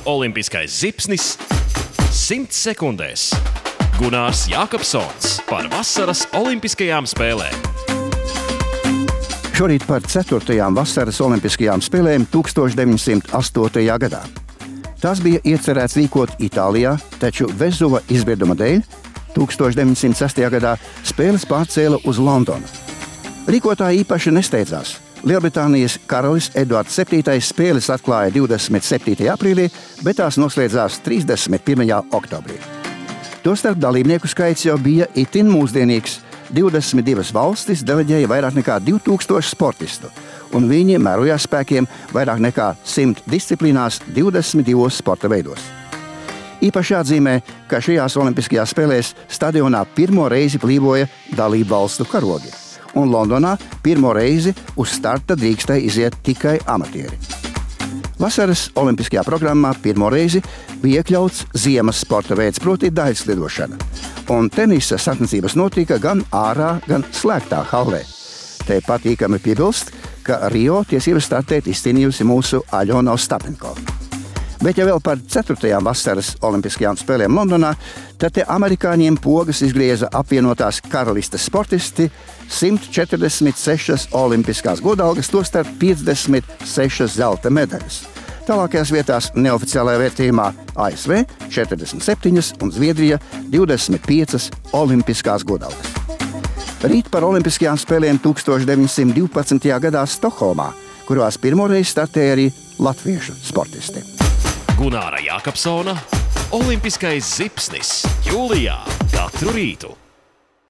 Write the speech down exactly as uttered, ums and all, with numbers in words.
Olimpiskais zipsnis simts sekundēs. Gunārs Jākapsons par vasaras olimpiskajām spēlēm. Šorīt par ceturtajām vasaras olimpiskajām spēlēm tūkstoš deviņsimt astotajā gadā. Tās bija iecerēts rīkot Itālijā, taču Vezuva izvirduma dēļ tūkstoš deviņsimt sestajā gadā spēles pārcēla uz Londonu. Rīkotāji īpaši nesteidzās. Lielbritānijas karalis Eduards septītais spēles atklāja divdesmit septītajā aprīlī, bet tās noslēdzās trīsdesmit pirmajā oktobrī. Tostarp dalībnieku skaits jau bija itin mūsdienīgs. divdesmit divas valstis deleģēja vairāk nekā divi tūkstoši sportistu, un viņi mērojās spēkiem vairāk nekā simt disciplīnās divdesmit divos sporta veidos. Īpaši jāatzīmē, ka šajās olimpiskajās spēlēs stadionā pirmo reizi plīvoja dalību valstu karogi, un Londonā pirmo reizi uz starta drīkstēja iziet tikai amatieri. Vasaras olimpiskajā programmā pirmo reizi bija iekļauts ziemas sporta veids, proti daļslidošana, un tenisa sacensības notika gan ārā, gan slēgtā hallē. Te patīkami piebilst, ka Rio tiesības startēt izcīnījusi mūsu Aļona Ostapenko. Bet ja vēl par ceturtajām vasaras olimpiskajām spēlēm Londonā, tad te amerikāņiem pogas izgrieza apvienotās karalistes sportisti, simt četrdesmit sešas olimpiskās godalgas, tostarp piecdesmit sešas zelta medaļas. Tālākajās vietās neoficiālajā vērtījumā A S V četrdesmit septiņas un Zviedrija divdesmit piecas olimpiskās godalgas. Rīt par olimpiskajām spēlēm tūkstoš deviņsimt divpadsmitajā gadā Stokholmā, kurās pirmoreiz startēja arī latviešu sportisti. Gunāra Jākapsona Olimpiskais zipsnis jūlijā katru rītu.